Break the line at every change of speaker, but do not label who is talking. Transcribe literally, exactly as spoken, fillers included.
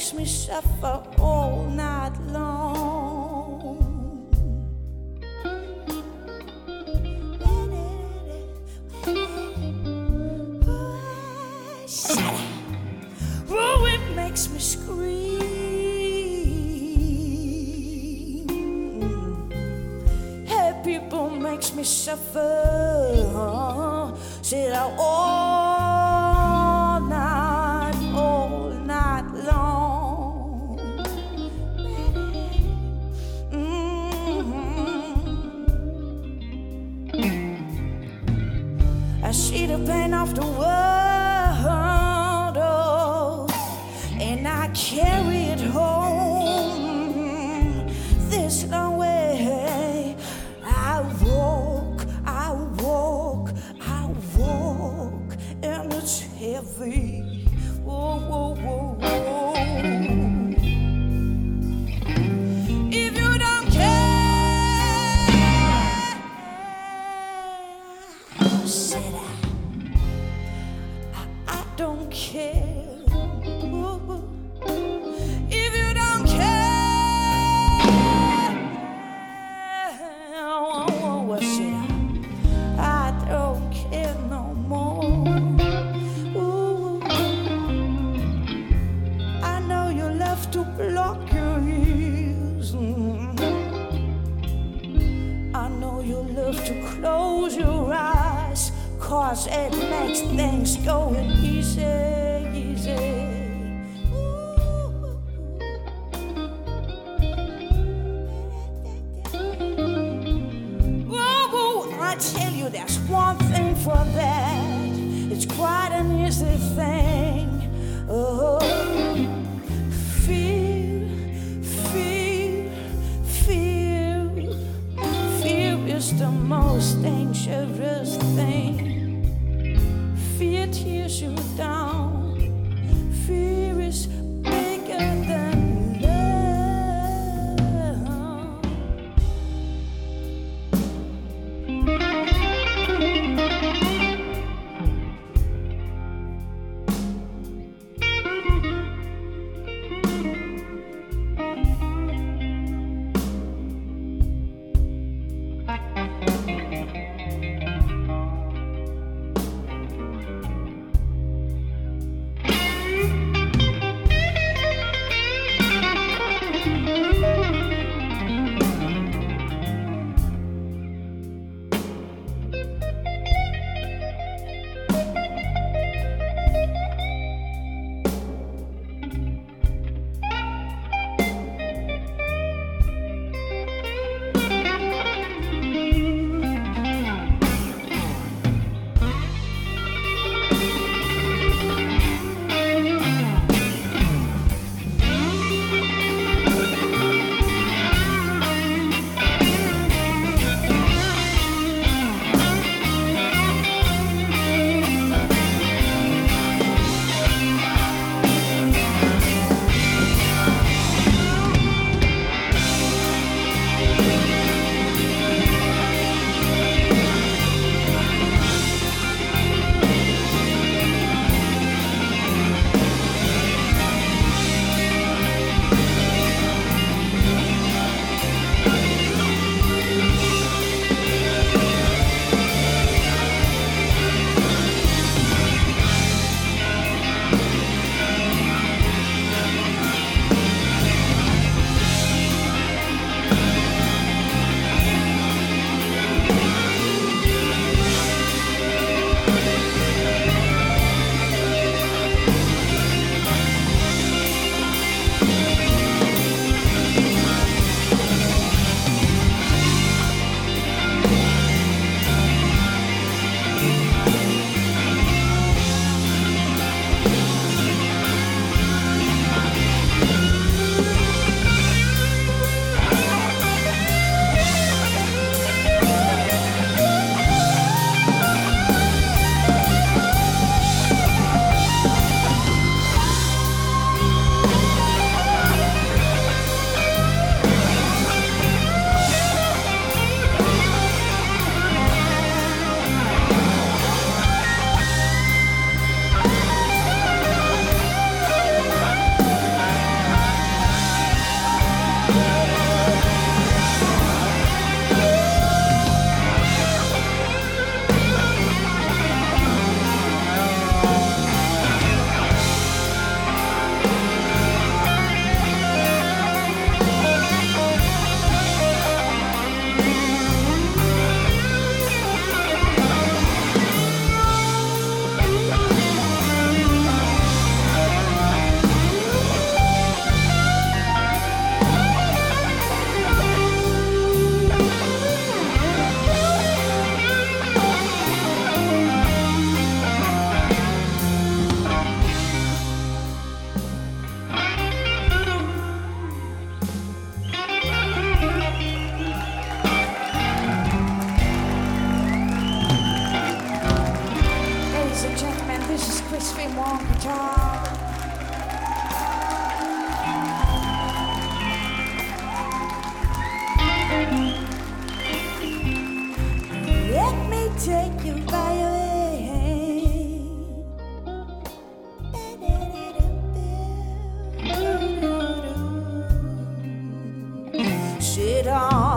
makes me suffer all night long. Oh, it makes me scream. Hey, people makes me suffer. Sit out all night, all night long. Mm-hmm. I see the pain of the world, oh, and I carry it home this long way. I walk, I walk, I walk, and it's heavy. Whoa, whoa, whoa, whoa. If you don't care, said I, I, I don't care. Ooh. If you don't care, what said I? I don't care no more. Ooh. I know you love to block your ears. Mm. I know you love to close your eyes, 'cause it makes things going easy, easy. I tell you, there's one thing for that. It's quite an easy thing. Oh, fear, fear, fear. Fear is the most dangerous thing. Fear tears you down. Fear is bigger than sit on